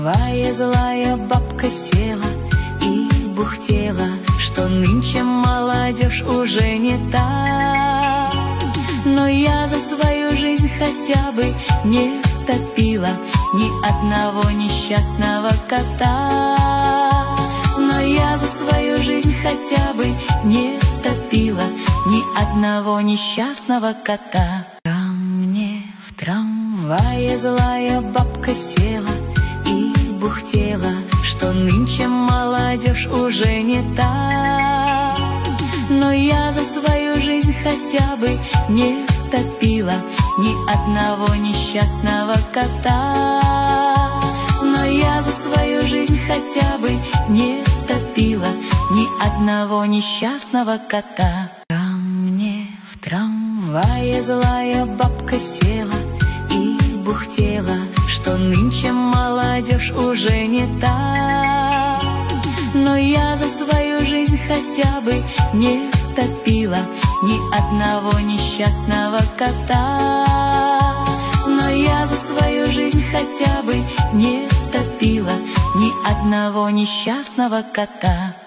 трамвае злая бабка села и бухтела, что нынче молодежь уже не та. Но я за свою жизнь хотя бы не топила ни одного несчастного кота. Но я за свою жизнь хотя бы не топила ни одного несчастного кота. Ко мне в трамвае злая бабка села и бухтела, что нынче молодежь уже не та. Но я за свою жизнь хотя бы не топила ни одного несчастного кота. Но я за свою жизнь хотя бы не топила ни одного несчастного кота. Ко мне в трамвае злая бабка села и бухтела, что нынче молодежь уже не та. Но я за свою жизнь хотя бы не топила ни одного несчастного кота. Но я за свою жизнь хотя бы не топила ни одного несчастного кота.